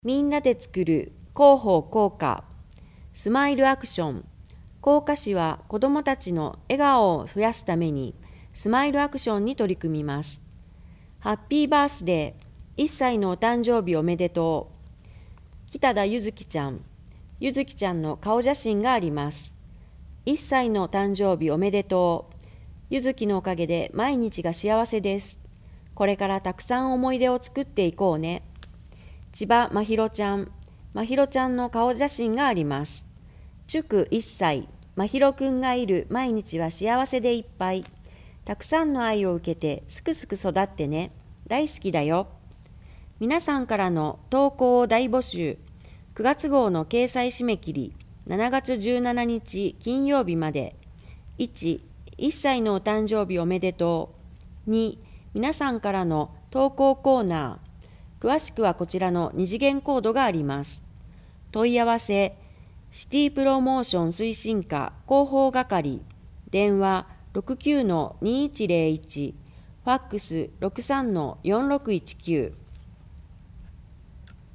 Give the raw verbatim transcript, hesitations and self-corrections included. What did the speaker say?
みんなで作る広報効果スマイルアクション。効果市は子どもたちの笑顔を増やすためにスマイルアクションに取り組みます。ハッピーバースデー、いっさいのお誕生日おめでとう。北田ゆずきちゃん、ゆずきちゃんの顔写真があります。いっさいの誕生日おめでとう。ゆずきのおかげで毎日が幸せです。これからたくさん思い出を作っていこうね。千葉まひろちゃん、まひろちゃんの顔写真があります。祝いっさい、まひろくんがいる毎日は幸せでいっぱい。たくさんの愛を受けてすくすく育ってね。大好きだよ。皆さんからの投稿を大募集。くがつ号の掲載締め切り、しちがつじゅうしちにち金曜日まで。いち、いっさいのお誕生日おめでとう。に、皆さんからの投稿コーナー。詳しくはこちらの二次元コードがあります。問い合わせ、シティプロモーション推進課広報係、電話 ろくきゅうのにいちゼロいち、ファックス ろくさんのよんろくいちきゅう。